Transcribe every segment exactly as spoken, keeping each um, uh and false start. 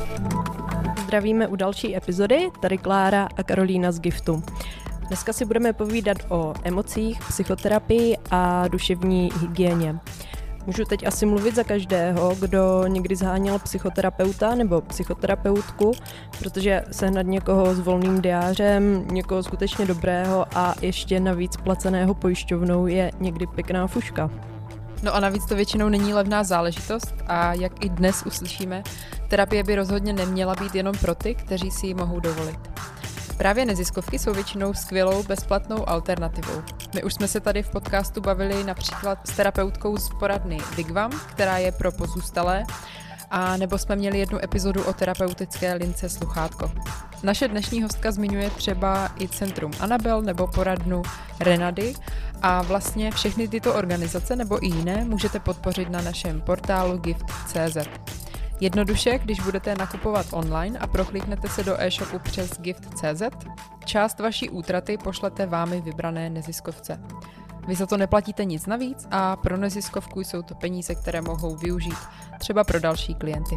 Zdravíme u další epizody, tady Klára a Karolína z Giftu. Dneska si budeme povídat o emocích, psychoterapii a duševní hygieně. Můžu teď asi mluvit za každého, kdo někdy zháněl psychoterapeuta nebo psychoterapeutku, protože sehnat někoho s volným diářem, někoho skutečně dobrého a ještě navíc placeného pojišťovnou je někdy pěkná fuška. No a navíc to většinou není levná záležitost a jak i dnes uslyšíme, terapie by rozhodně neměla být jenom pro ty, kteří si ji mohou dovolit. Právě neziskovky jsou většinou skvělou bezplatnou alternativou. My už jsme se tady v podcastu bavili například s terapeutkou z poradny Wigwam, která je pro pozůstalé, a nebo jsme měli jednu epizodu o terapeutické lince Sluchátko. Naše dnešní hostka zmiňuje třeba i Centrum Anabel nebo poradnu Renady a vlastně všechny tyto organizace nebo i jiné můžete podpořit na našem portálu gift tečka cé zet. Jednoduše, když budete nakupovat online a prokliknete se do e-shopu přes gift tečka cé zet, část vaší útraty pošlete vámi vybrané neziskovce. Vy za to neplatíte nic navíc a pro neziskovku jsou to peníze, které mohou využít třeba pro další klienty.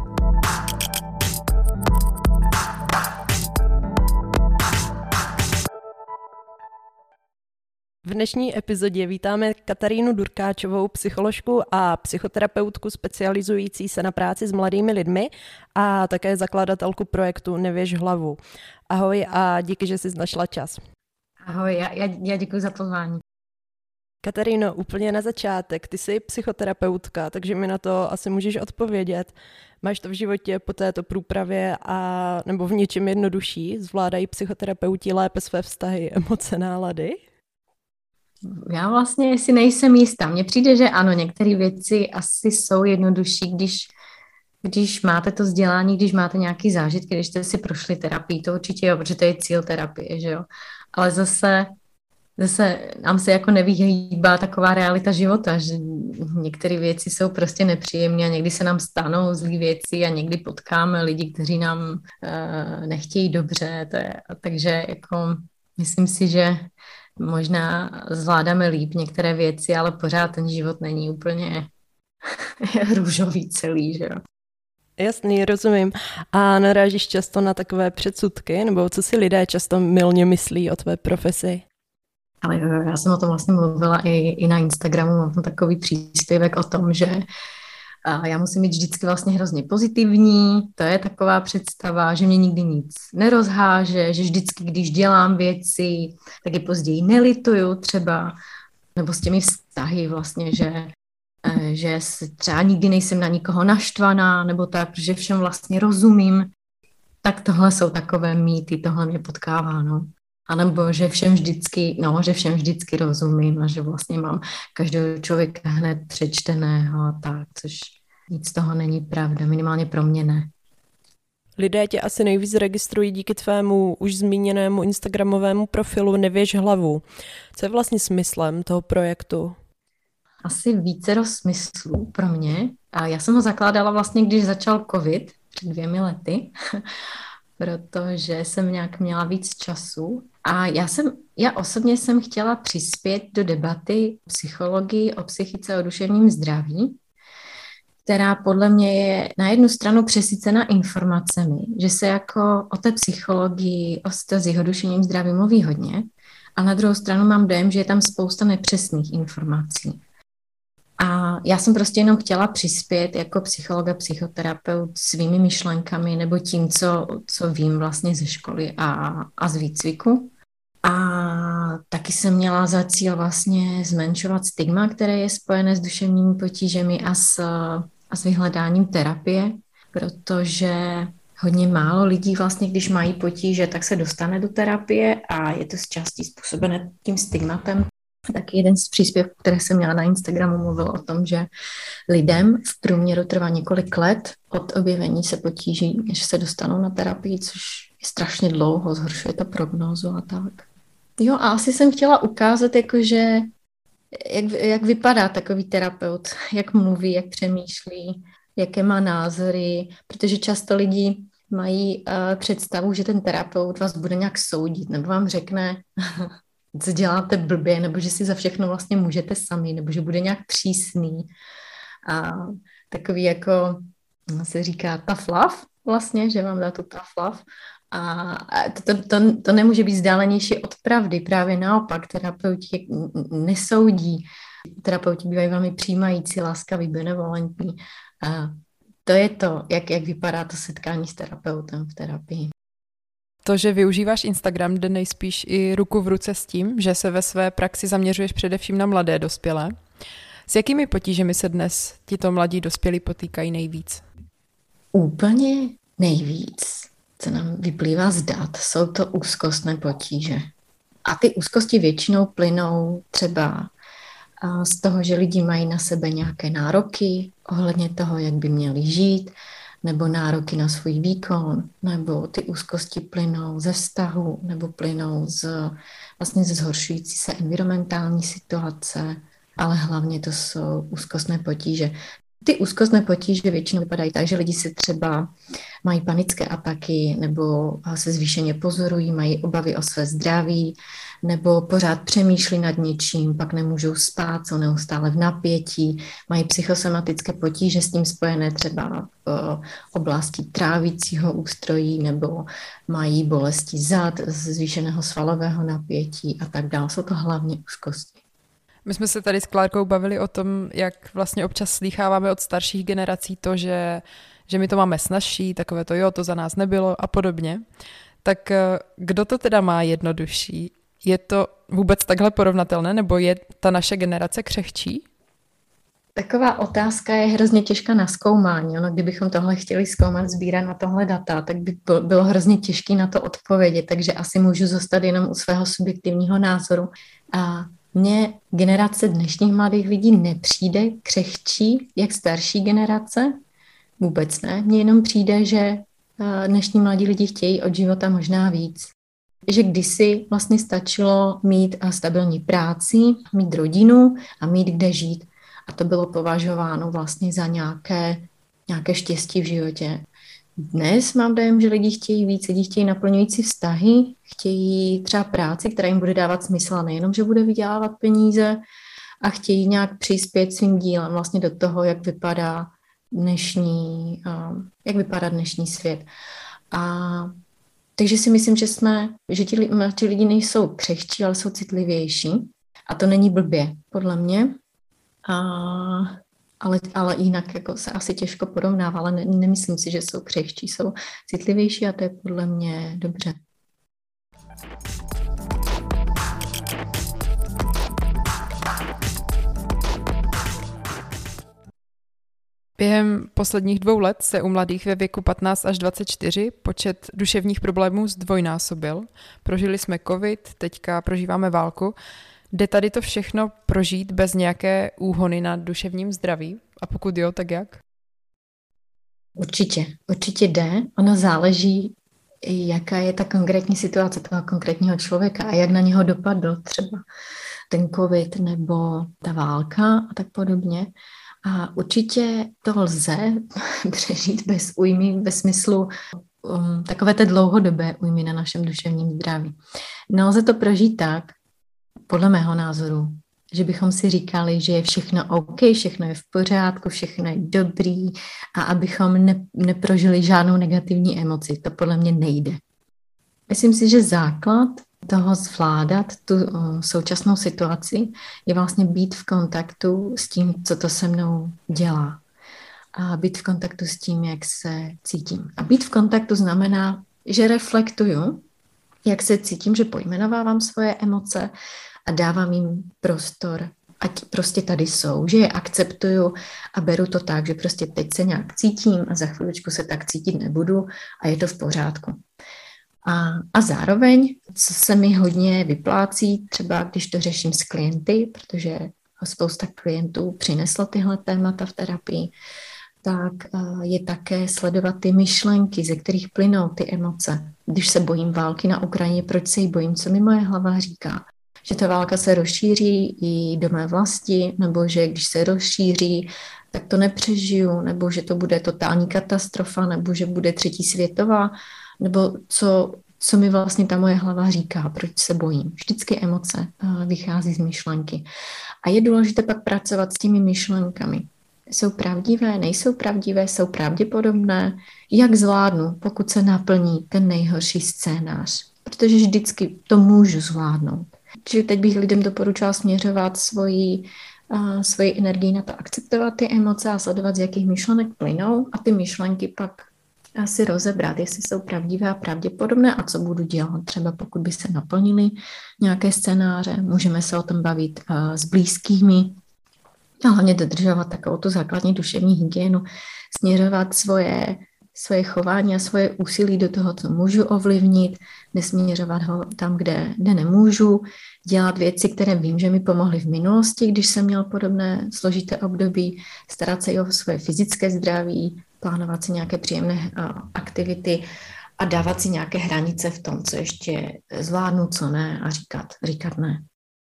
V dnešní epizodě vítáme Katarínu Durkáčovou, psycholožku a psychoterapeutku specializující se na práci s mladými lidmi a také zakladatelku projektu Nevěž hlavu. Ahoj a díky, že jsi našla čas. Ahoj, já, já, já děkuji za pozvání. Kataríno, úplně na začátek, ty jsi psychoterapeutka, takže mi na to asi můžeš odpovědět. Máš to v životě po této průpravě a nebo v něčem jednodušší? Zvládají psychoterapeuti lépe své vztahy, emoce, nálady? Já vlastně si nejsem jistá. Mně přijde, že ano, některé věci asi jsou jednodušší, když, když máte to vzdělání, když máte nějaký zážitky, když jste si prošli terapii, to určitě jo, protože to je cíl terapie, že jo. Ale zase, zase nám se jako nevyhýbá taková realita života, že některé věci jsou prostě nepříjemné a někdy se nám stanou zlý věci a někdy potkáme lidi, kteří nám uh, nechtějí dobře, to je, takže jako myslím si, že možná zvládáme líp některé věci, ale pořád ten život není úplně růžový celý, že jo. Jasný, rozumím. A narážíš často na takové předsudky, nebo co si lidé často mylně myslí o tvé profesi? Ale já jsem o tom vlastně mluvila i, i na Instagramu, mám tam takový příspěvek o tom, že a já musím být vždycky vlastně hrozně pozitivní, to je taková představa, že mě nikdy nic nerozháže, že vždycky, když dělám věci, tak je později nelituju třeba, nebo s těmi vztahy vlastně, že, že třeba nikdy nejsem na nikoho naštvaná, nebo tak, že všem vlastně rozumím, tak tohle jsou takové mýty, tohle mě potkává, no. A nebo že všem vždycky, no, že všem vždycky rozumím a že vlastně mám každého člověka hned přečteného a tak, což nic z toho není pravda, minimálně pro mě ne. Lidé tě asi nejvíc registrují díky tvému už zmíněnému instagramovému profilu Nevěž hlavu. Co je vlastně smyslem toho projektu? Asi vícero smyslů pro mě. A já jsem ho zakládala vlastně, když začal covid před dvěmi lety, protože jsem nějak měla víc času. A já jsem, já osobně jsem chtěla přispět do debaty o psychologii, o psychice, o duševním zdraví, která podle mě je na jednu stranu přesycena informacemi, že se jako o té psychologii, o vztazích, o duševním zdraví mluví hodně, a na druhou stranu mám dojem, že je tam spousta nepřesných informací. A já jsem prostě jenom chtěla přispět jako psycholog a psychoterapeut svými myšlenkami nebo tím, co, co vím vlastně ze školy a, a z výcviku. A taky jsem měla za cíl vlastně zmenšovat stigma, které je spojené s duševními potížemi a s, a s vyhledáním terapie, protože hodně málo lidí vlastně, když mají potíže, tak se dostane do terapie a je to z části způsobené tím stigmatem. Tak jeden z příspěvků, které jsem měla na Instagramu, mluvil o tom, že lidem v průměru trvá několik let od objevení se potíží, než se dostanou na terapii, což je strašně dlouho, zhoršuje to prognózu a tak. Jo, a asi jsem chtěla ukázat, jakože, jak, jak vypadá takový terapeut, jak mluví, jak přemýšlí, jaké má názory, protože často lidi mají uh, představu, že ten terapeut vás bude nějak soudit, nebo vám řekne, co děláte blbě, nebo že si za všechno vlastně můžete sami, nebo že bude nějak přísný. A takový jako se říká tough love, vlastně, že vám dá tu tough love. A to, to, to nemůže být vzdálenější od pravdy, právě naopak, terapeuti nesoudí, terapeuti bývají velmi přijímající, láskaví, benevolentní. A to je to, jak, jak vypadá to setkání s terapeutem v terapii. To, že využíváš Instagram, jde nejspíš i ruku v ruce s tím, že se ve své praxi zaměřuješ především na mladé dospělé. S jakými potížemi se dnes tito mladí dospělí potýkají nejvíc? Úplně nejvíc, co nám vyplývá z dat, jsou to úzkostné potíže. A ty úzkosti většinou plynou třeba z toho, že lidi mají na sebe nějaké nároky ohledně toho, jak by měli žít, nebo nároky na svůj výkon, nebo ty úzkosti plynou ze vztahu, nebo plynou z, vlastně ze zhoršující se environmentální situace, ale hlavně to jsou úzkostné potíže. Ty úzkostné potíže většinou vypadají tak, že lidi si třeba mají panické ataky nebo se zvýšeně pozorují, mají obavy o své zdraví nebo pořád přemýšlí nad něčím, pak nemůžou spát, jsou neustále v napětí, mají psychosomatické potíže s tím spojené třeba v oblasti trávicího ústrojí nebo mají bolesti zad, zvýšeného svalového napětí a tak dále. Jsou to hlavně úzkosti. My jsme se tady s Klárkou bavili o tom, jak vlastně občas slýcháváme od starších generací to, že, že my to máme snazší, takové to jo, to za nás nebylo a podobně. Tak kdo to teda má jednodušší? Je to vůbec takhle porovnatelné, nebo je ta naše generace křehčí? Taková otázka je hrozně těžká na zkoumání. Ono, kdybychom tohle chtěli zkoumat, sbírat na tohle data, tak by bylo hrozně těžké na to odpovědět, takže asi můžu zůstat jenom u svého subjektivního názoru. A mně generace dnešních mladých lidí nepřijde křehčí, jak starší generace. Vůbec ne. Mně jenom přijde, že dnešní mladí lidi chtějí od života možná víc. Že kdysi vlastně stačilo mít stabilní práci, mít rodinu a mít kde žít. A to bylo považováno vlastně za nějaké, nějaké štěstí v životě. Dnes mám dojem, že lidi chtějí víc, lidi chtějí naplňující vztahy, chtějí třeba práci, která jim bude dávat smysl a nejenom, že bude vydělávat peníze a chtějí nějak přispět svým dílem vlastně do toho, jak vypadá dnešní, jak vypadá dnešní svět. A takže si myslím, že jsme, že ti, ti lidi nejsou křehčí, ale jsou citlivější. A to není blbě, podle mě. A, ale, ale jinak jako se asi těžko porovnává, ale ne, nemyslím si, že jsou křehčí, jsou citlivější a to je podle mě dobře. Během posledních dvou let se u mladých ve věku patnáct až dvacet čtyři počet duševních problémů zdvojnásobil. Prožili jsme covid, teďka prožíváme válku. Jde tady to všechno prožít bez nějaké úhony na duševním zdraví? A pokud jo, tak jak? Určitě, určitě jde. Ono záleží, jaká je ta konkrétní situace toho konkrétního člověka a jak na něho dopadl třeba ten covid nebo ta válka a tak podobně. A určitě to lze přežít bez újmy, ve smyslu um, takové té dlouhodobé újmy na našem duševním zdraví. Nelze to prožít tak, podle mého názoru, že bychom si říkali, že je všechno OK, všechno je v pořádku, všechno je dobrý a abychom ne, neprožili žádnou negativní emoci. To podle mě nejde. Myslím si, že základ toho zvládat tu uh, současnou situaci je vlastně být v kontaktu s tím, co to se mnou dělá. A být v kontaktu s tím, jak se cítím. A být v kontaktu znamená, že reflektuju, jak se cítím, že pojmenovávám svoje emoce a dávám jim prostor, ať prostě tady jsou, že je akceptuju a beru to tak, že prostě teď se nějak cítím a za chviličku se tak cítit nebudu a je to v pořádku. A, a zároveň, co se mi hodně vyplácí, třeba když to řeším s klienty, protože spousta klientů přineslo tyhle témata v terapii, tak je také sledovat ty myšlenky, ze kterých plynou ty emoce. Když se bojím války na Ukrajině, proč se jí bojím, co mi moje hlava říká? Že ta válka se rozšíří i do mé vlasti, nebo že když se rozšíří, tak to nepřežiju, nebo že to bude totální katastrofa, nebo že bude třetí světová, nebo co, co mi vlastně ta moje hlava říká, proč se bojím. Vždycky emoce vychází z myšlenky. A je důležité pak pracovat s těmi myšlenkami. Jsou pravdivé, nejsou pravdivé, jsou pravděpodobné? Jak zvládnu, pokud se naplní ten nejhorší scénář? Protože vždycky to můžu zvládnout. Čili teď bych lidem doporučila směřovat svoji, uh, svoji energii na to, akceptovat ty emoce a sledovat, z jakých myšlenek plynou a ty myšlenky pak si rozebrat, jestli jsou pravdivé a pravděpodobné a co budu dělat. Třeba pokud by se naplnily nějaké scénáře, můžeme se o tom bavit uh, s blízkými a hlavně dodržovat takovou tu základní duševní hygienu, směřovat svoje, svoje chování a svoje úsilí do toho, co můžu ovlivnit, nesměřovat ho tam, kde, kde nemůžu, dělat věci, které vím, že mi pomohly v minulosti, když jsem měl podobné složité období, starat se i o svoje fyzické zdraví, plánovat si nějaké příjemné uh, aktivity a dávat si nějaké hranice v tom, co ještě zvládnu, co ne a říkat, říkat ne.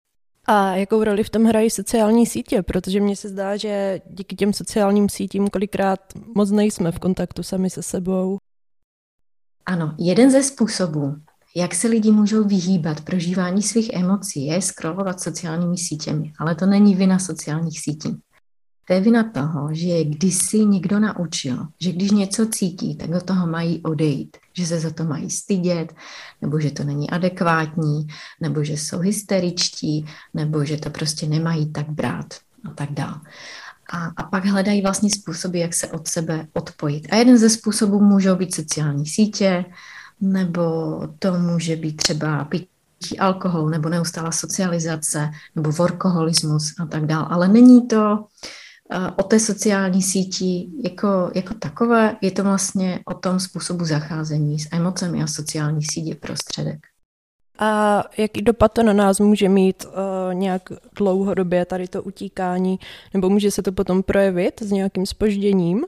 A jakou roli v tom hrají sociální sítě? Protože mně se zdá, že díky těm sociálním sítím kolikrát moc nejsme v kontaktu sami se sebou. Ano, jeden ze způsobů, jak se lidi můžou vyhýbat prožívání svých emocí, je scrollovat sociálními sítěmi, ale to není vina sociálních sítí. To je vina toho, že je kdysi někdo naučil, že když něco cítí, tak do toho mají odejít, že se za to mají stydět, nebo že to není adekvátní, nebo že jsou hysteričtí, nebo že to prostě nemají tak brát a tak dál. A, a pak hledají vlastně způsoby, jak se od sebe odpojit. A jeden ze způsobů můžou být sociální sítě, nebo to může být třeba pití alkohol, nebo neustálá socializace, nebo workoholismus a tak dál. Ale není to o té sociální síti jako, jako takové, je to vlastně o tom způsobu zacházení s emocemi a sociální sítě prostředek. A jaký dopad to na nás může mít uh, nějak dlouhodobě tady to utíkání, nebo může se to potom projevit s nějakým zpožděním?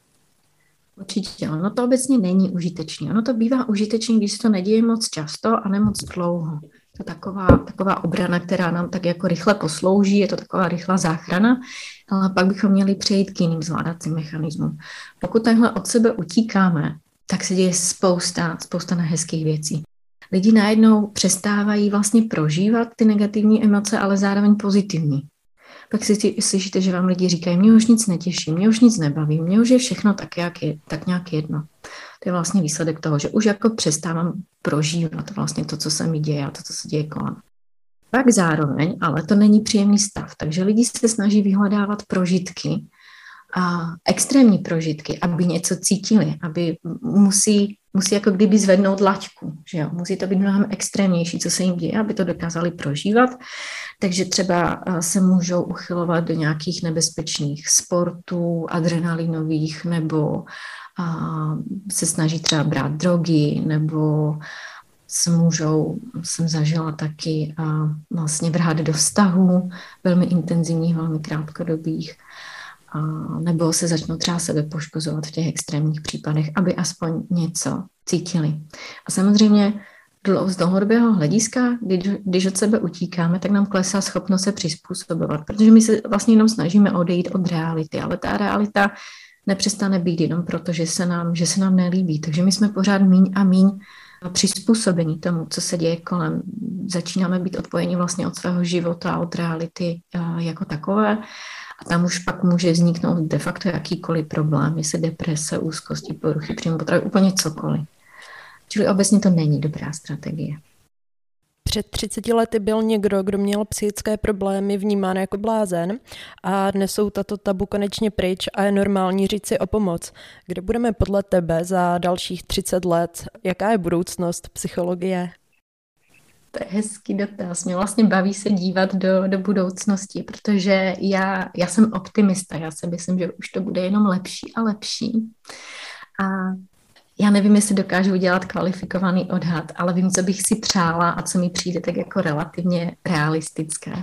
Určitě, ono to obecně není užitečné. Ono to bývá užitečné, když se to neděje moc často a ne moc dlouho. To je taková, taková obrana, která nám tak jako rychle poslouží, je to taková rychlá záchrana, ale pak bychom měli přejít k jiným zvládacím mechanismům. Pokud takhle od sebe utíkáme, tak se děje spousta, spousta nehezkých věcí. Lidi najednou přestávají vlastně prožívat ty negativní emoce, ale zároveň pozitivní. Pak si slyšíte, že vám lidi říkají, mě už nic netěší, mě už nic nebaví, mě už je všechno tak, jak je, tak nějak jedno. To je vlastně výsledek toho, že už jako přestávám prožívat vlastně to, co se mi děje a to, co se děje kolem. Pak zároveň, ale to není příjemný stav, takže lidi se snaží vyhledávat prožitky, a extrémní prožitky, aby něco cítili, aby musí, musí jako kdyby zvednout laťku, že jo? Musí to být mnohem extrémnější, co se jim děje, aby to dokázali prožívat. Takže třeba se můžou uchylovat do nějakých nebezpečných sportů, adrenalinových, nebo a, se snaží třeba brát drogy, nebo se můžou, jsem zažila taky a, vlastně vrhat do vztahů, velmi intenzivních, velmi krátkodobých. A nebo se začnou třeba sebe poškozovat v těch extrémních případech, aby aspoň něco cítili. A samozřejmě z dlouhodobého hlediska, když, když od sebe utíkáme, tak nám klesá schopnost se přizpůsobovat, protože my se vlastně jenom snažíme odejít od reality, ale ta realita nepřestane být jenom proto, že se nám, že se nám nelíbí. Takže my jsme pořád míň a míň přizpůsobení tomu, co se děje kolem. Začínáme být odpojeni vlastně od svého života a od reality jako takové. A tam už pak může vzniknout de facto jakýkoliv problém, jestli deprese, úzkosti, poruchy příjmu potravy, úplně cokoliv. Čili obecně to není dobrá strategie. Před třiceti lety byl někdo, kdo měl psychické problémy, vnímán jako blázen a dnes jsou tato tabu konečně pryč a je normální říct si o pomoc. Kde budeme podle tebe za dalších třicet let? Jaká je budoucnost psychologie? To je hezký dotaz. Mě vlastně baví se dívat do, do budoucnosti, protože já, já jsem optimista. Já si myslím, že už to bude jenom lepší a lepší. A já nevím, jestli dokážu udělat kvalifikovaný odhad, ale vím, co bych si přála a co mi přijde tak jako relativně realistické.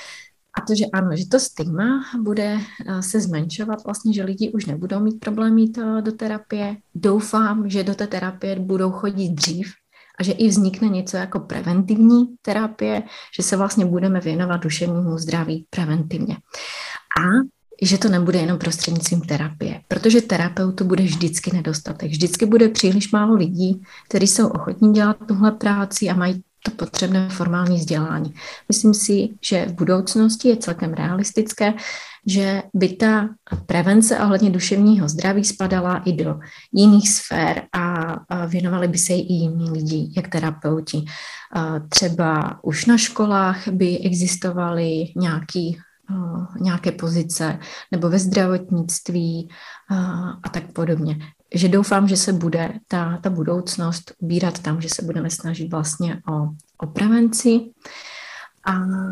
A to, že ano, že to stigma bude se zmenšovat, vlastně, že lidi už nebudou mít problémy jít do terapie. Doufám, že do té terapie budou chodit dřív, a že i vznikne něco jako preventivní terapie, že se vlastně budeme věnovat duševnímu zdraví preventivně. A že to nebude jenom prostřednictvím terapie, protože terapeutů bude vždycky nedostatek. Vždycky bude příliš málo lidí, kteří jsou ochotní dělat tuhle práci a mají to potřebné formální vzdělání. Myslím si, že v budoucnosti je celkem realistické, že by ta prevence ohledně duševního zdraví spadala i do jiných sfér a věnovali by se i jiní lidi, jak terapeuti. Třeba už na školách by existovaly nějaký, nějaké pozice nebo ve zdravotnictví a tak podobně. Že doufám, že se bude ta, ta budoucnost ubírat tam, že se budeme snažit vlastně o, o prevenci. A,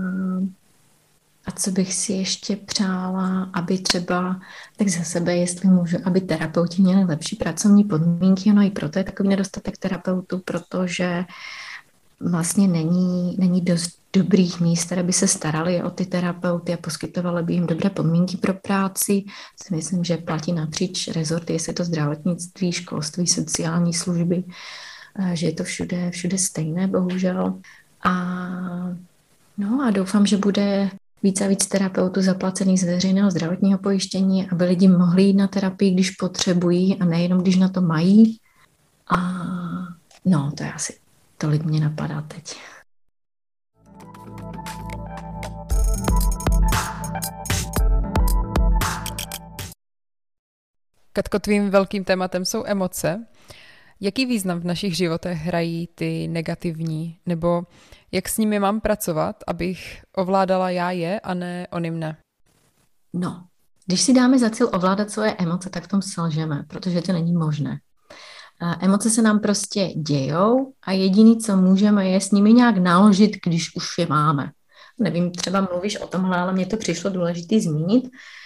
a co bych si ještě přála, aby třeba, tak za sebe, jestli můžu, aby terapeuti měli lepší pracovní podmínky, no i proto je takový nedostatek terapeutů, protože vlastně není, není dost dobrých míst, které by se starali o ty terapeuty a poskytovaly by jim dobré podmínky pro práci. Si myslím, že platí napříč rezorty, jestli je to zdravotnictví, školství, sociální služby, že je to všude, všude stejné, bohužel. A, no a doufám, že bude víc a víc terapeutů zaplacených z veřejného zdravotního pojištění, aby lidi mohli jít na terapii, když potřebují a nejenom, když na to mají. A no, to je asi tolik mě napadá teď. Katko, tvým velkým tématem jsou emoce. Jaký význam v našich životech hrají ty negativní? Nebo jak s nimi mám pracovat, abych ovládala já je a ne oni mne? No, když si dáme za cíl ovládat svoje emoce, tak v tom selžeme, protože to není možné. Emoce se nám prostě dějou a jediné, co můžeme, je s nimi nějak naložit, když už je máme. Nevím, třeba mluvíš o tomhle, ale mně to přišlo důležité zmínit,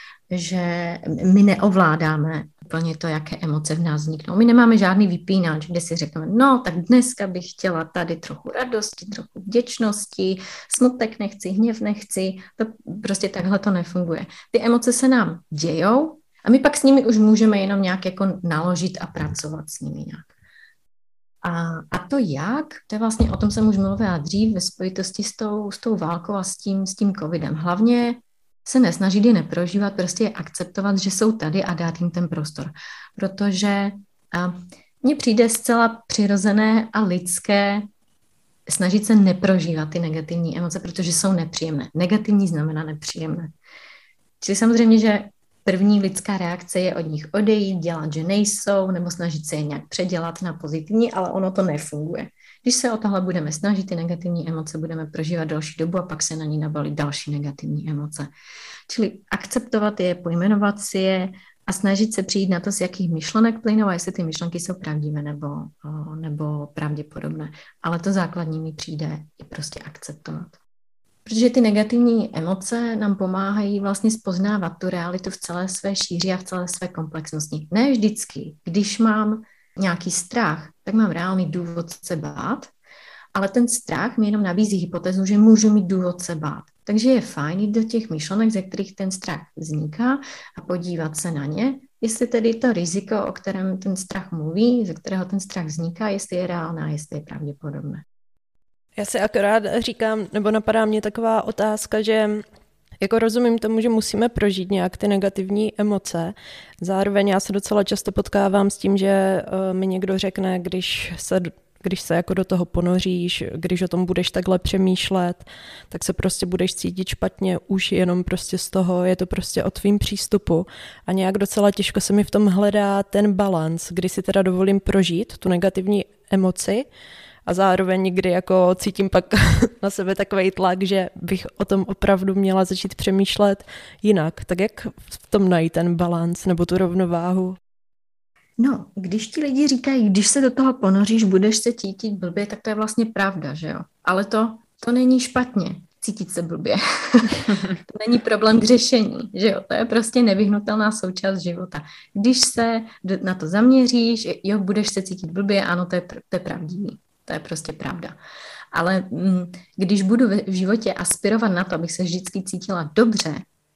že my neovládáme úplně to, jaké emoce v nás vzniknou. My nemáme žádný vypínač, kde si řekneme, no, tak dneska bych chtěla tady trochu radosti, trochu vděčnosti, smutek nechci, hněv nechci, to prostě takhle to nefunguje. Ty emoce se nám dějou a my pak s nimi už můžeme jenom nějak jako naložit a pracovat s nimi nějak. A, a to jak, to je vlastně, o tom jsem už mluvila dřív ve spojitosti s tou, s tou válkou a s tím, s tím covidem. Hlavně se nesnažit je neprožívat, prostě je akceptovat, že jsou tady a dát jim ten prostor. Protože mně přijde zcela přirozené a lidské snažit se neprožívat ty negativní emoce, protože jsou nepříjemné. Negativní znamená nepříjemné. Čili samozřejmě, že první lidská reakce je od nich odejít, dělat, že nejsou, nebo snažit se je nějak předělat na pozitivní, ale ono to nefunguje. Když se o tohle budeme snažit, ty negativní emoce budeme prožívat další dobu a pak se na ní nabalí další negativní emoce. Čili akceptovat je, pojmenovat si je a snažit se přijít na to, z jakých myšlenek plynou a jestli ty myšlenky jsou pravdivé nebo, nebo pravděpodobné. Ale to základní mi přijde i prostě akceptovat. Protože ty negativní emoce nám pomáhají vlastně spoznávat tu realitu v celé své šíři a v celé své komplexnosti. Ne vždycky, když mám nějaký strach, tak mám reálný důvod se bát, ale ten strach mi jenom nabízí hypotézu, že můžu mít důvod se bát. Takže je fajn jít do těch myšlenek, ze kterých ten strach vzniká a podívat se na ně, jestli tedy to riziko, o kterém ten strach mluví, ze kterého ten strach vzniká, jestli je reálné, jestli je pravděpodobné. Já si akorát říkám, nebo napadá mě taková otázka, že jako rozumím tomu, že musíme prožít nějak ty negativní emoce. Zároveň já se docela často potkávám s tím, že uh, mi někdo řekne, když se, když se jako do toho ponoříš, když o tom budeš takhle přemýšlet, tak se prostě budeš cítit špatně už jenom prostě z toho, je to prostě o tvým přístupu. A nějak docela těžko se mi v tom hledá ten balans, kdy si teda dovolím prožít tu negativní emoci, a zároveň někdy jako cítím pak na sebe takovej tlak, že bych o tom opravdu měla začít přemýšlet jinak. Tak jak v tom najít ten balans nebo tu rovnováhu? No, když ti lidi říkají, když se do toho ponoříš, budeš se cítit blbě, tak to je vlastně pravda, že jo? Ale to, to není špatně, cítit se blbě. To není problém k řešení, že jo? To je prostě nevyhnutelná součást života. Když se na to zaměříš, jo, budeš se cítit blbě, ano, to je, to je pravdivý. To je prostě pravda. Ale mm, když budu v životě aspirovat na to, abych se vždycky cítila dobře,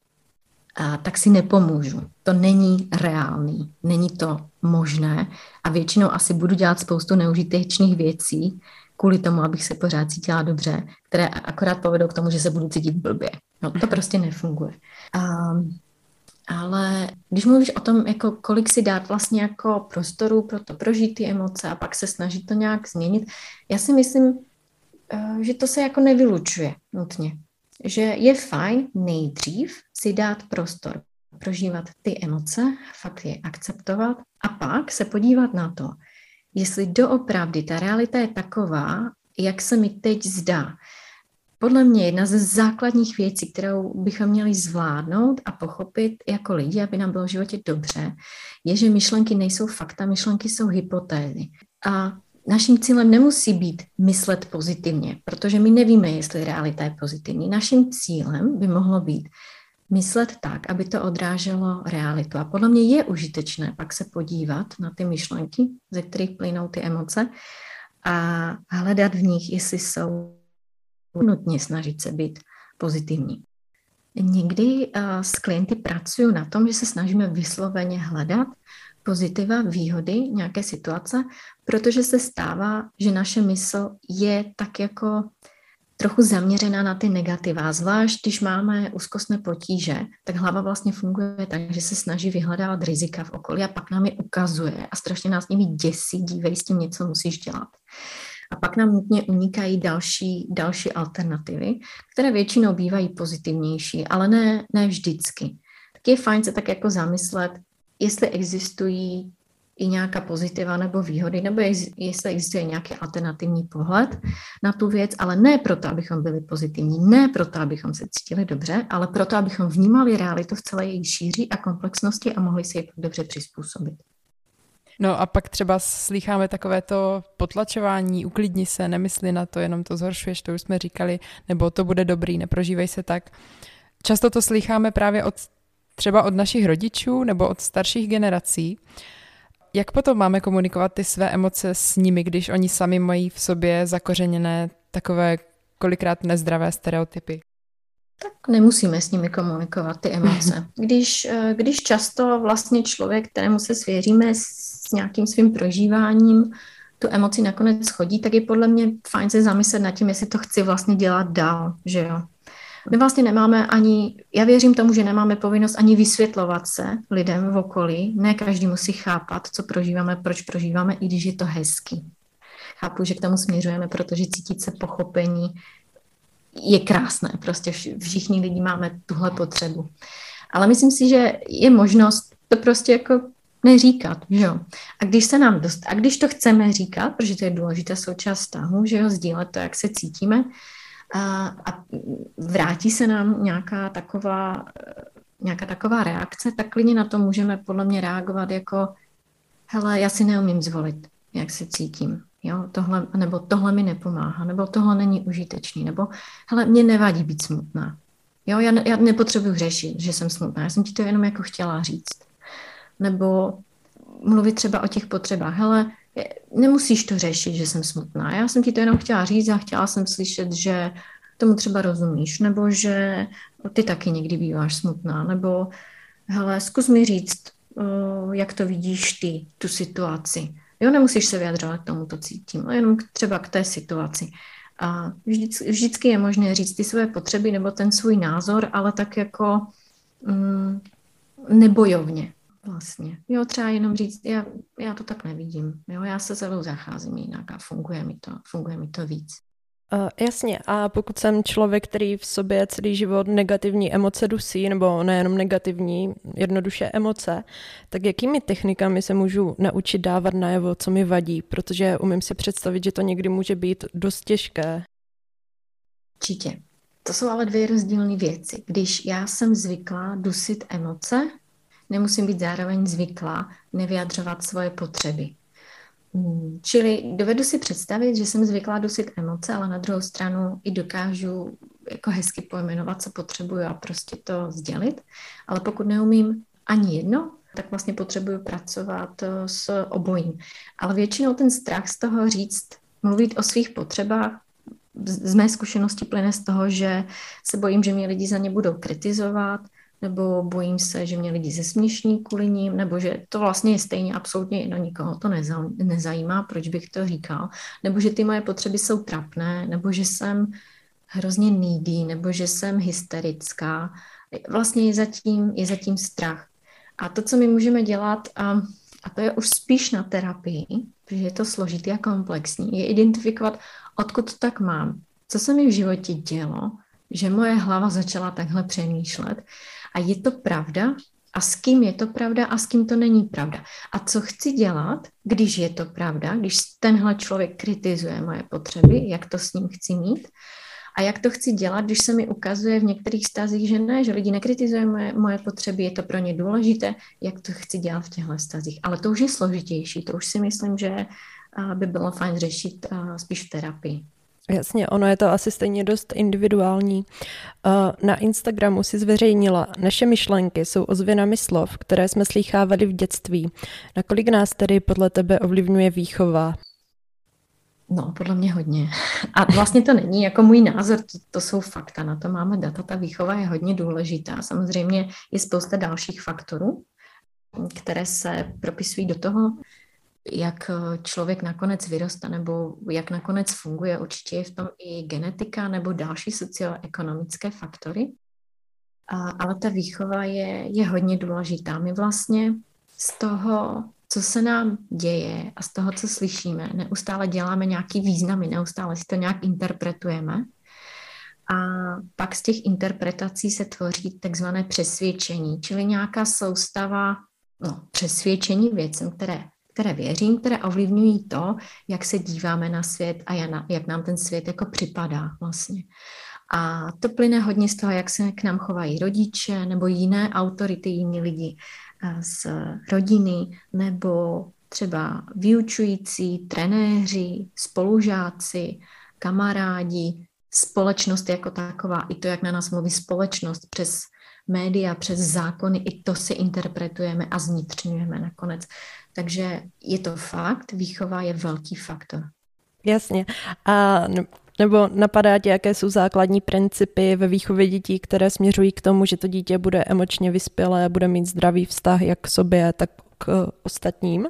a, tak si nepomůžu. To není reálný, není to možné a většinou asi budu dělat spoustu neužitečných věcí kvůli tomu, abych se pořád cítila dobře, které akorát povedou k tomu, že se budu cítit blbě. No, to prostě nefunguje. A, ale když mluvíš o tom, jako kolik si dát vlastně jako prostoru pro to prožít ty emoce a pak se snažit to nějak změnit, já si myslím, že to se jako nevylučuje nutně. Že je fajn nejdřív si dát prostor, prožívat ty emoce, fakt je akceptovat a pak se podívat na to, jestli doopravdy ta realita je taková, jak se mi teď zdá. Podle mě jedna ze základních věcí, kterou bychom měli zvládnout a pochopit jako lidi, aby nám bylo v životě dobře, je, že myšlenky nejsou fakta, myšlenky jsou hypotézy. A naším cílem nemusí být myslet pozitivně, protože my nevíme, jestli realita je pozitivní. Naším cílem by mohlo být myslet tak, aby to odráželo realitu. A podle mě je užitečné pak se podívat na ty myšlenky, ze kterých plynou ty emoce a hledat v nich, jestli jsou nutně snažit se být pozitivní. Někdy uh, s klienty pracuju na tom, že se snažíme vysloveně hledat pozitiva, výhody nějaké situace, protože se stává, že naše mysl je tak jako trochu zaměřená na ty negativa. Zvlášť, když máme úzkostné potíže, tak hlava vlastně funguje tak, že se snaží vyhledávat rizika v okolí a pak nám je ukazuje a strašně nás nimi děsí, dívej, s tím něco musíš dělat. A pak nám nutně unikají další, další alternativy, které většinou bývají pozitivnější, ale ne, ne vždycky. Tak je fajn se tak jako zamyslet, jestli existují i nějaká pozitiva nebo výhody, nebo jestli existuje nějaký alternativní pohled na tu věc, ale ne proto, abychom byli pozitivní, ne proto, abychom se cítili dobře, ale proto, abychom vnímali realitu v celé její šíři a komplexnosti a mohli si ji dobře přizpůsobit. No a pak třeba slýcháme takové to potlačování, uklidni se, nemysli na to, jenom to zhoršuješ, to už jsme říkali, nebo to bude dobrý, neprožívej se tak. Často to slýcháme právě od, třeba od našich rodičů nebo od starších generací. Jak potom máme komunikovat ty své emoce s nimi, když oni sami mají v sobě zakořeněné takové kolikrát nezdravé stereotypy? Tak nemusíme s nimi komunikovat ty emoce. Když, když často vlastně člověk, kterému se svěříme s nějakým svým prožíváním, tu emoci nakonec schodí, tak je podle mě fajn se zamyslet nad tím, jestli to chci vlastně dělat dál, že jo. My vlastně nemáme ani, já věřím tomu, že nemáme povinnost ani vysvětlovat se lidem v okolí. Ne každý musí chápat, co prožíváme, proč prožíváme, i když je to hezký. Chápu, že k tomu směřujeme, protože cítit se pochopení je krásné. Prostě všichni lidi máme tuhle potřebu. Ale myslím si, že je možnost to prostě jako neříkat, že jo. A když se nám dost, a když to chceme říkat, protože to je důležitá součást vztahu, že jo, sdílet to, jak se cítíme, a, a vrátí se nám nějaká taková, nějaká taková reakce, tak klidně na to můžeme podle mě reagovat jako hele, já si neumím zvolit, jak se cítím, jo, tohle, nebo tohle mi nepomáhá, nebo tohle není užitečný, nebo hele, mě nevadí být smutná, jo, já, ne, já nepotřebuji řešit, že jsem smutná, já jsem ti to jenom jako chtěla říct, nebo mluvit třeba o těch potřebách, hele, nemusíš to řešit, že jsem smutná. Já jsem ti to jenom chtěla říct a chtěla jsem slyšet, že tomu třeba rozumíš, nebo že ty taky někdy býváš smutná, nebo hele, zkus mi říct, jak to vidíš ty, tu situaci. Jo, nemusíš se vyjadřovat k tomu, to cítím, jenom třeba k té situaci. A vždycky, vždycky je možné říct ty své potřeby nebo ten svůj názor, ale tak jako mm, nebojovně. Vlastně. Jo, třeba jenom říct, já, já to tak nevidím. Jo, já se celou zacházím jinak a funguje mi to, funguje mi to víc. Uh, jasně, a pokud jsem člověk, který v sobě celý život negativní emoce dusí, nebo nejenom negativní, jednoduše emoce, tak jakými technikami se můžu naučit dávat najevo, co mi vadí, protože umím si představit, že to někdy může být dost těžké. Určitě. To jsou ale dvě rozdílné věci. Když já jsem zvyklá dusit emoce, nemusím být zároveň zvyklá nevyjadřovat svoje potřeby. Čili dovedu si představit, že jsem zvyklá dusit emoce, ale na druhou stranu i dokážu jako hezky pojmenovat, co potřebuju a prostě to sdělit. Ale pokud neumím ani jedno, tak vlastně potřebuju pracovat s obojím. Ale většinou ten strach z toho říct, mluvit o svých potřebách, z mé zkušenosti plyne z toho, že se bojím, že mě lidi za ně budou kritizovat, nebo bojím se, že mě lidi zesměšní kvůli ním, nebo že to vlastně je stejně absolutně jedno, nikoho to nezajímá, proč bych to říkal, nebo že ty moje potřeby jsou trapné, nebo že jsem hrozně needy, nebo že jsem hysterická. Vlastně je zatím, je zatím strach. A to, co my můžeme dělat, a a to je už spíš na terapii, protože je to složitý a komplexní, je identifikovat, odkud to tak mám, co se mi v životě dělo, že moje hlava začala takhle přemýšlet a je to pravda a s kým je to pravda a s kým to není pravda. A co chci dělat, když je to pravda, když tenhle člověk kritizuje moje potřeby, jak to s ním chci mít a jak to chci dělat, když se mi ukazuje v některých stazích, že ne, že lidi nekritizují moje, moje potřeby, je to pro ně důležité, jak to chci dělat v těchto stazích. Ale to už je složitější, to už si myslím, že by bylo fajn řešit spíš v terapii. Jasně, ono je to asi stejně dost individuální. Na Instagramu si zveřejnila: naše myšlenky jsou ozvěnami slov, které jsme slýchávali v dětství. Nakolik nás tedy podle tebe ovlivňuje výchova? No, podle mě hodně. A vlastně to není jako můj názor, to, to jsou fakta, na to máme data, ta výchova je hodně důležitá. Samozřejmě je spousta dalších faktorů, které se propisují do toho, jak člověk nakonec vyroste nebo jak nakonec funguje. Určitě je v tom i genetika nebo další socioekonomické faktory. A, ale ta výchova je, je hodně důležitá. My vlastně z toho, co se nám děje a z toho, co slyšíme, neustále děláme nějaký významy, neustále si to nějak interpretujeme. A pak z těch interpretací se tvoří takzvané přesvědčení, čili nějaká soustava no, přesvědčení věcem, které které věřím, které ovlivňují to, jak se díváme na svět a jak nám ten svět jako připadá vlastně. A to plyne hodně z toho, jak se k nám chovají rodiče nebo jiné autority, jiní lidi z rodiny nebo třeba vyučující, trenéři, spolužáci, kamarádi, společnost jako taková, i to, jak na nás mluví společnost přes média, přes zákony, i to si interpretujeme a zvnitřňujeme nakonec. Takže je to fakt, výchova je velký faktor. Jasně. A nebo napadá tě, jaké jsou základní principy ve výchově dětí, které směřují k tomu, že to dítě bude emočně vyspělé, bude mít zdravý vztah jak k sobě, tak k ostatním?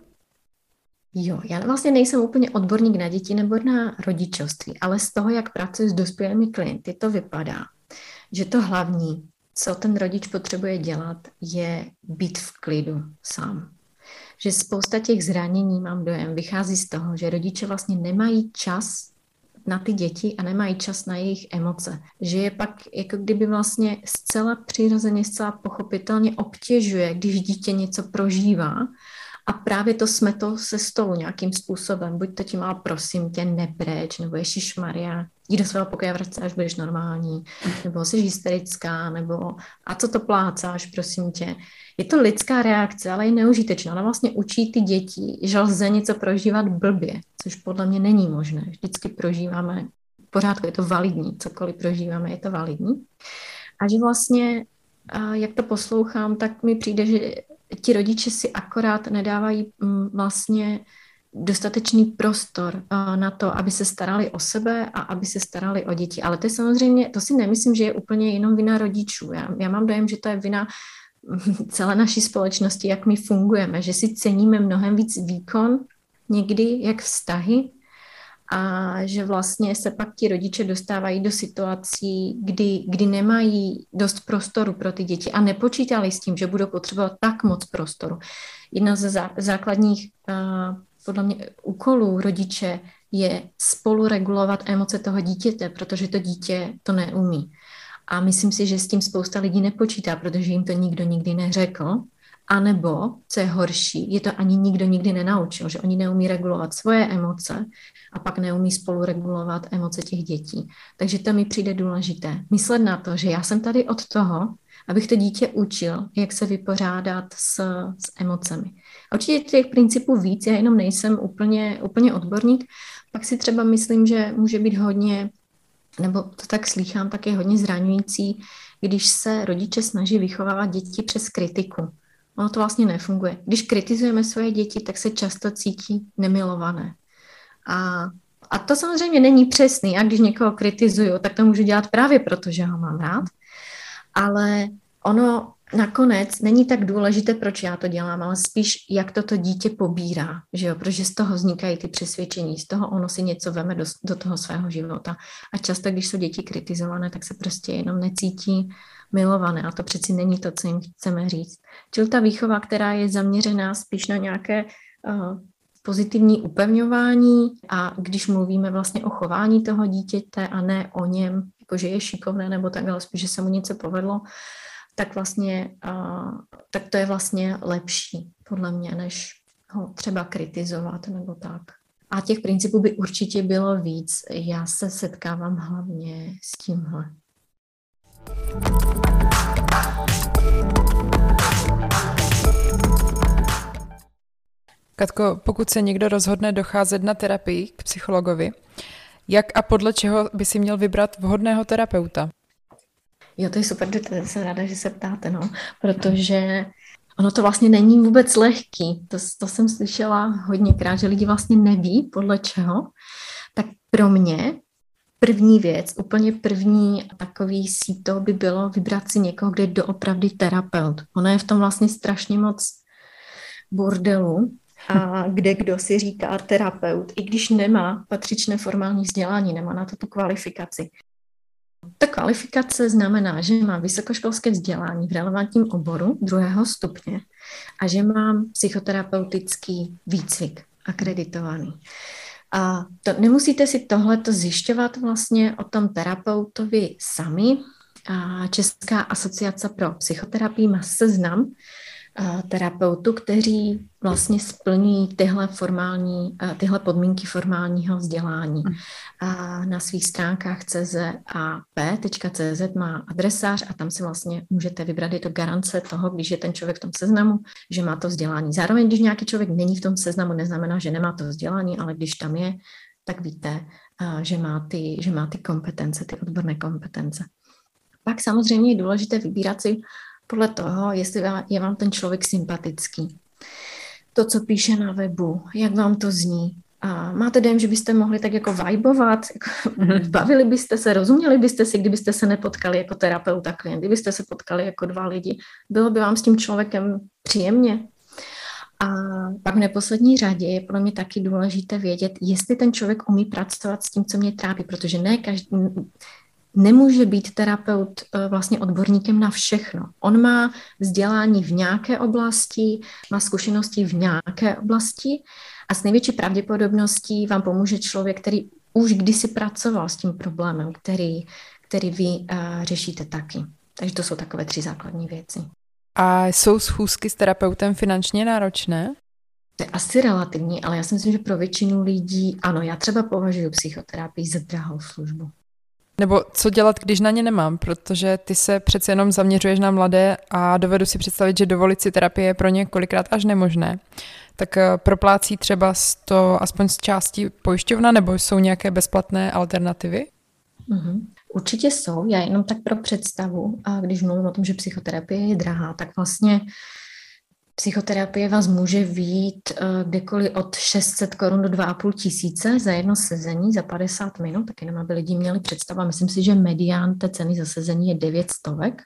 Jo, já vlastně nejsem úplně odborník na děti nebo na rodičovství, ale z toho, jak pracuji s dospělými klienty, to vypadá, že to hlavní, co ten rodič potřebuje dělat, je být v klidu sám. Že spousta těch zranění, mám dojem, vychází z toho, že rodiče vlastně nemají čas na ty děti a nemají čas na jejich emoce. Že je pak jako kdyby vlastně zcela přirozeně, zcela pochopitelně obtěžuje, když dítě něco prožívá a právě to smetou se stolu nějakým způsobem. Buď to ti má, prosím tě, nepreč, nebo ježišmarja, jdi do svého pokoje, vrať se, až budeš normální, nebo jsi hysterická, nebo a co to plácáš, prosím tě. Je to lidská reakce, ale je neužitečná. Ona vlastně učí ty děti, že lze něco prožívat blbě, což podle mě není možné. Vždycky prožíváme, v pořádku je to validní, cokoliv prožíváme, je to validní. A že vlastně, jak to poslouchám, tak mi přijde, že ti rodiče si akorát nedávají vlastně dostatečný prostor na to, aby se starali o sebe a aby se starali o děti. Ale to je samozřejmě, to si nemyslím, že je úplně jenom vina rodičů. Já, já mám dojem, že to je vina celé naší společnosti, jak my fungujeme, že si ceníme mnohem víc výkon někdy, jak vztahy, a že vlastně se pak ti rodiče dostávají do situací, kdy, kdy nemají dost prostoru pro ty děti a nepočítali s tím, že budou potřebovat tak moc prostoru. Jedna ze zá, základních uh, podle mě úkolů rodiče je spoluregulovat emoce toho dítěte, protože to dítě to neumí. A myslím si, že s tím spousta lidí nepočítá, protože jim to nikdo nikdy neřekl. A nebo, co je horší, je to ani nikdo nikdy nenaučil, že oni neumí regulovat svoje emoce a pak neumí spolu regulovat emoce těch dětí. Takže to mi přijde důležité. Myslet na to, že já jsem tady od toho, abych to dítě učil, jak se vypořádat s, s emocemi. A určitě těch principů víc, já jenom nejsem úplně, úplně odborník, pak si třeba myslím, že může být hodně, nebo to tak slýchám, tak je hodně zraňující, když se rodiče snaží vychovávat děti přes kritiku. Ono to vlastně nefunguje. Když kritizujeme svoje děti, tak se často cítí nemilované. A, a to samozřejmě není přesný. A když někoho kritizuju, tak to můžu dělat právě proto, že ho mám rád. Ale ono nakonec není tak důležité, proč já to dělám, ale spíš, jak toto dítě pobírá, že jo? Protože z toho vznikají ty přesvědčení, z toho ono si něco veme do, do toho svého života. A často, když jsou děti kritizované, tak se prostě jenom necítí milované a to přeci není to, co jim chceme říct. Čili ta výchova, která je zaměřená spíš na nějaké uh, pozitivní upevňování a když mluvíme vlastně o chování toho dítěte a ne o něm, jakože je šikovné nebo tak, ale spíš, že se mu něco povedlo, tak vlastně, uh, tak to je vlastně lepší, podle mě, než ho třeba kritizovat nebo tak. A těch principů by určitě bylo víc. Já se setkávám hlavně s tímhle. Katko, pokud se někdo rozhodne docházet na terapii k psychologovi, jak a podle čeho by si měl vybrat vhodného terapeuta? Jo, to je super, to jsem ráda, že se ptáte, no, protože ono to vlastně není vůbec lehký. To, to jsem slyšela hodněkrát, že lidi vlastně neví, podle čeho. Tak pro mě první věc, úplně první takový síto by bylo vybrat si někoho, kde je doopravdy terapeut. Ono je v tom vlastně strašně moc bordelu, a kde kdo si říká terapeut, i když nemá patřičné formální vzdělání, nemá na to tu kvalifikaci. Ta kvalifikace znamená, že mám vysokoškolské vzdělání v relevantním oboru druhého stupně a že mám psychoterapeutický výcvik akreditovaný. A to, nemusíte si tohleto zjišťovat vlastně o tom terapeutovi sami. A Česká asociace pro psychoterapii má seznam terapeutů, kteří vlastně splňují tyhle, formální, tyhle podmínky formálního vzdělání. A na svých stránkách c z a p tečka c z má adresář a tam si vlastně můžete vybrat, je to garance toho, když je ten člověk v tom seznamu, že má to vzdělání. Zároveň, když nějaký člověk není v tom seznamu, neznamená, že nemá to vzdělání, ale když tam je, tak víte, že má ty, že má ty kompetence, ty odborné kompetence. Pak samozřejmě je důležité vybírat si podle toho, jestli je vám ten člověk sympatický. To, co píše na webu, jak vám to zní. A máte dojem, že byste mohli tak jako vibovat, jako bavili byste se, rozuměli byste si, kdybyste se nepotkali jako terapeut a klient, kdybyste se potkali jako dva lidi. Bylo by vám s tím člověkem příjemně? A pak v neposlední řadě je pro mě taky důležité vědět, jestli ten člověk umí pracovat s tím, co mě trápí, protože ne každý... Nemůže být terapeut vlastně odborníkem na všechno. On má vzdělání v nějaké oblasti, má zkušenosti v nějaké oblasti a s největší pravděpodobností vám pomůže člověk, který už kdysi pracoval s tím problémem, který, který vy uh, řešíte taky. Takže to jsou takové tři základní věci. A jsou schůzky s terapeutem finančně náročné? To je asi relativní, ale já si myslím, že pro většinu lidí, ano, já třeba považuji psychoterapii za drahou službu. Nebo co dělat, když na ně nemám, protože ty se přece jenom zaměřuješ na mladé a dovedu si představit, že dovolit si terapie je pro ně kolikrát až nemožné. Tak proplácí třeba to aspoň z části pojišťovna, nebo jsou nějaké bezplatné alternativy? Mm-hmm. Určitě jsou, já jenom tak pro představu, a když mluvím o tom, že psychoterapie je drahá, tak vlastně psychoterapie vás může vyjít kdekoliv od šest set korun do dva a půl tisíce za jedno sezení za padesát minut, tak jenom aby lidi měli představu. Myslím si, že medián té ceny za sezení je devět stovek,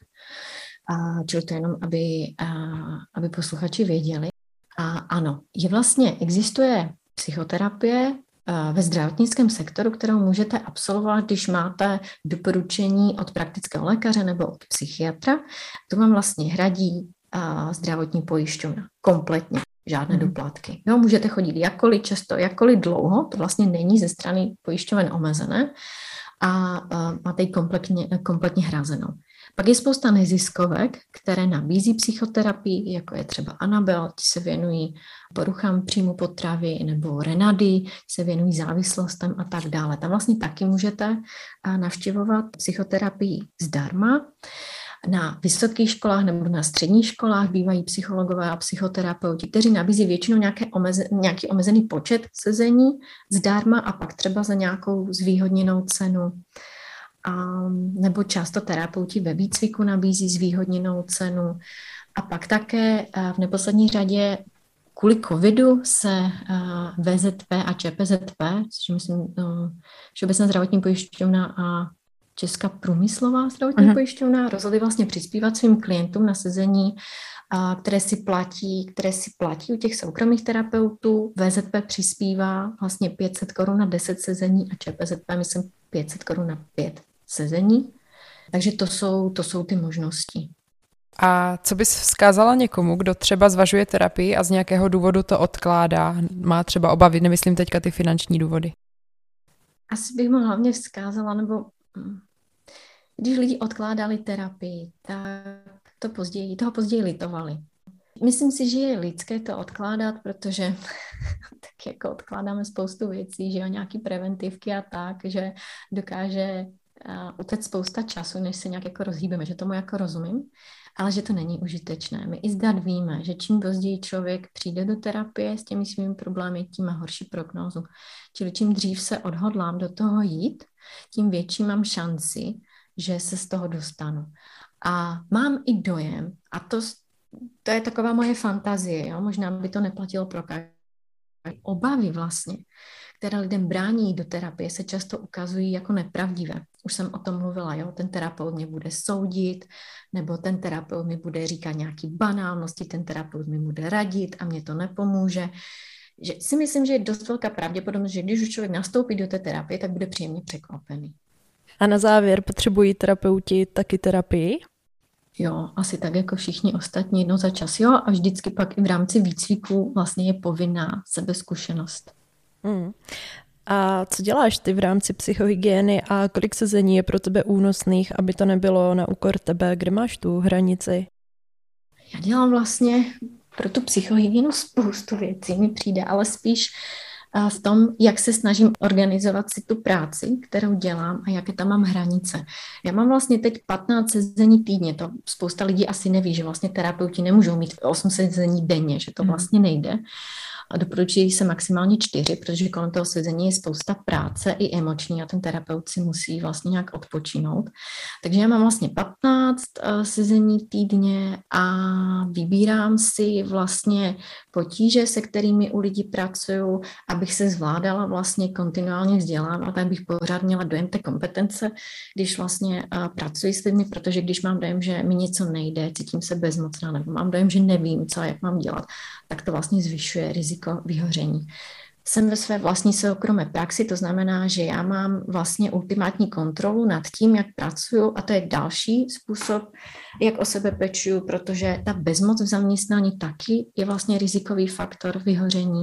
a čili to jenom, aby, a, aby posluchači věděli. A ano, je vlastně, existuje psychoterapie ve zdravotnickém sektoru, kterou můžete absolvovat, když máte doporučení od praktického lékaře nebo od psychiatra. To vám vlastně hradí a zdravotní pojišťovna. Kompletně. Žádné mm. doplatky. Jo, můžete chodit jakkoliv často, jakkoliv dlouho, to vlastně není ze strany pojišťoven omezené a, a máte ji kompletně, kompletně hrazenou. Pak je spousta neziskovek, které nabízí psychoterapii, jako je třeba Anabel, ti se věnují poruchám příjmu potravy, nebo Renady, se věnují závislostem a tak dále. Tam vlastně taky můžete navštěvovat psychoterapii zdarma. Na vysokých školách nebo na středních školách bývají psychologové a psychoterapeuti, kteří nabízí většinou nějaké omeze, nějaký omezený počet sezení zdarma a pak třeba za nějakou zvýhodněnou cenu. A, nebo často terapeuti ve výcviku nabízí zvýhodněnou cenu. A pak také v neposlední řadě kvůli covidu se V Z P a Č P Z P, což myslím, že Všeobecná zdravotní pojišťovna a Česká průmyslová zdravotní Mhm. pojišťovna, rozhodli vlastně přispívat svým klientům na sezení, a které si platí, které si platí u těch soukromých terapeutů. V Z P přispívá vlastně pět set korun na deset sezení a Č P Z P myslím pět set korun na pět sezení. Takže to jsou, to jsou ty možnosti. A co bys vzkázala někomu, kdo třeba zvažuje terapii a z nějakého důvodu to odkládá, má třeba obavy, nemyslím teďka ty finanční důvody? Asi bych mu hlavně vzkázala, nebo když lidi odkládali terapii, tak to později, toho později litovali. Myslím si, že je lidské to odkládat, protože tak jako odkládáme spoustu věcí, že jo, nějaký preventivky a tak, že dokáže uh, utéct spousta času, než se nějak jako rozhýbeme, že tomu jako rozumím, ale že to není užitečné. My i zdat víme, že čím později člověk přijde do terapie s těmi svými problémy, tím má horší prognózu. Čili čím dřív se odhodlám do toho jít, tím větší mám šanci, že se z toho dostanu. A mám i dojem, a to, to je taková moje fantazie, jo? Možná by to neplatilo pro každé. Obavy vlastně, které lidem brání do terapie, se často ukazují jako nepravdivé. Už jsem o tom mluvila, jo? Ten terapeut mě bude soudit, nebo ten terapeut mi bude říkat nějaký banálnosti, ten terapeut mi bude radit a mě to nepomůže. Že si myslím, že je dost velká pravděpodobnost, že když už člověk nastoupí do té terapie, tak bude příjemně překvapený. A na závěr, potřebují terapeuti taky terapii? Jo, asi tak jako všichni ostatní jednou za čas, jo, a vždycky pak i v rámci výcviku vlastně je povinná sebezkušenost. Hmm. A co děláš ty v rámci psychohygieny a kolik sezení je pro tebe únosných, aby to nebylo na úkor tebe, kde máš tu hranici? Já dělám vlastně pro tu psychohygienu spoustu věcí, mi přijde, ale spíš v tom, jak se snažím organizovat si tu práci, kterou dělám a jaké tam mám hranice. Já mám vlastně teď patnáct sezení týdně, to spousta lidí asi neví, že vlastně terapeuti nemůžou mít osm sezení denně, že to vlastně nejde. A doporučuji se maximálně čtyři, protože kolem toho sezení je spousta práce i emoční a ten terapeut si musí vlastně nějak odpočinout. Takže já mám vlastně patnáct uh, sezení týdně a vybírám si vlastně potíže, se kterými u lidí pracuju, abych se zvládala vlastně kontinuálně vzdělávat, abych pořád měla dojem té kompetence, když vlastně uh, pracuji s lidmi, protože když mám dojem, že mi něco nejde, cítím se bezmocná, nebo mám dojem, že nevím, co a jak mám dělat, tak to vlastně zvyšuje riziko vyhoření. Jsem ve své vlastní soukromé praxi, to znamená, že já mám vlastně ultimátní kontrolu nad tím, jak pracuju a to je další způsob, jak o sebe pečuju, protože ta bezmoc v zaměstnání taky je vlastně rizikový faktor vyhoření.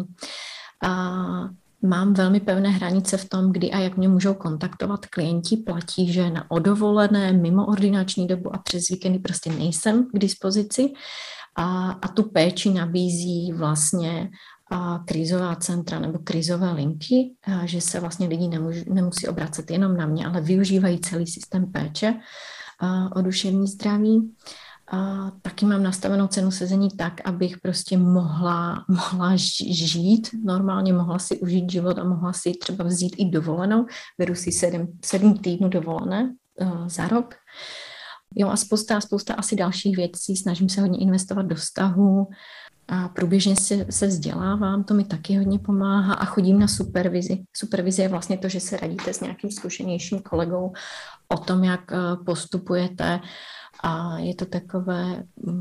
A mám velmi pevné hranice v tom, kdy a jak mě můžou kontaktovat klienti, platí, že na odovolené, mimo ordinační dobu a přes víkendy prostě nejsem k dispozici a, a tu péči nabízí vlastně a krizová centra nebo krizové linky, a že se vlastně lidi nemůž, nemusí obracet jenom na mě, ale využívají celý systém péče a, o duševní zdraví. A taky mám nastavenou cenu sezení tak, abych prostě mohla, mohla žít, normálně mohla si užít život a mohla si třeba vzít i dovolenou. Beru si sedm, sedm týdnů dovolené uh, za rok. Jo, a spousta, spousta asi dalších věcí. Snažím se hodně investovat do vztahu a průběžně se, se vzdělávám, to mi taky hodně pomáhá a chodím na supervizi. Supervize je vlastně to, že se radíte s nějakým zkušenějším kolegou o tom, jak postupujete a je to takové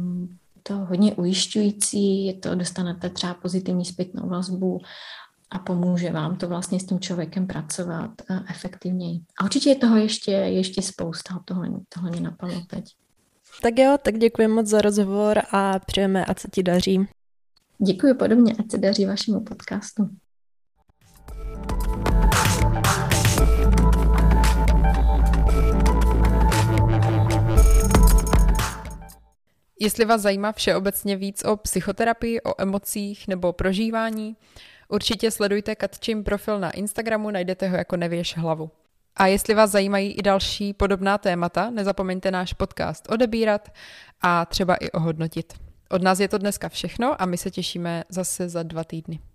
to hodně ujišťující, je to, dostanete třeba pozitivní zpětnou vazbu a pomůže vám to vlastně s tím člověkem pracovat efektivněji. A určitě je toho ještě, ještě spousta, tohle, tohle mě napadlo teď. Tak jo, tak děkuji moc za rozhovor a přejeme, ať se ti daří. Děkuji podobně, ať se daří vašemu podcastu. Jestli vás zajímá všeobecně víc o psychoterapii, o emocích nebo prožívání, určitě sledujte Katčin profil na Instagramu, najdete ho jako Nevěš hlavu. A jestli vás zajímají i další podobná témata, nezapomeňte náš podcast odebírat a třeba i ohodnotit. Od nás je to dneska všechno a my se těšíme zase za dva týdny.